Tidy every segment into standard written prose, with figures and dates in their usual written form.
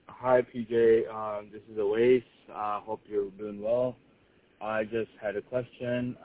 Hi, PJ. This is Awais. Hope you're doing well. I just had a question.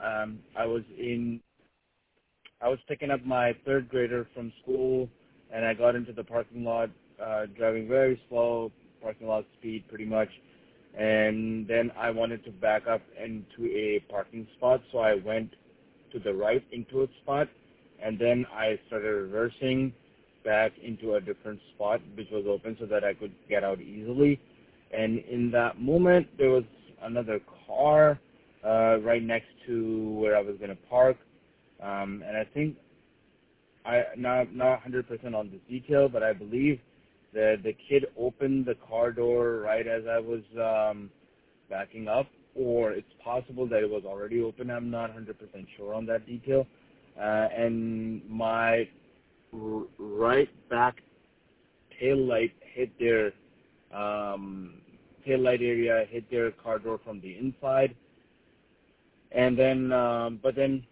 I was picking up my third grader from school, and I got into the parking lot, driving very slow, parking lot speed pretty much. And then I wanted to back up into a parking spot, so I went to the right into a spot, and then I started reversing back into a different spot which was open so that I could get out easily. And in that moment, there was another car right next to where I was going to park. And I think not 100% on this detail, but I believe that the kid opened the car door right as I was backing up, or it's possible that it was already open. I'm not 100% sure on that detail. And my right back tail light hit their tail light area, hit their car door from the inside, and then but then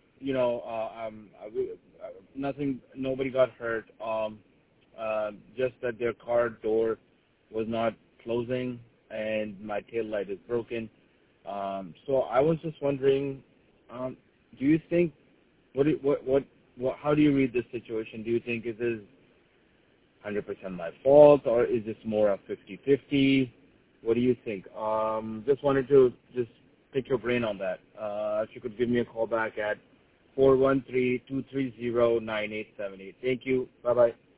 nobody got hurt. Just that their car door was not closing, and my tail light is broken. So I was just wondering, do you think how do you read this situation? Do you think is this 100% my fault, or is this more a 50-50? What do you think? Just wanted to just pick your brain on that. If you could give me a call back at 413-230-9878. Thank you. Bye-bye.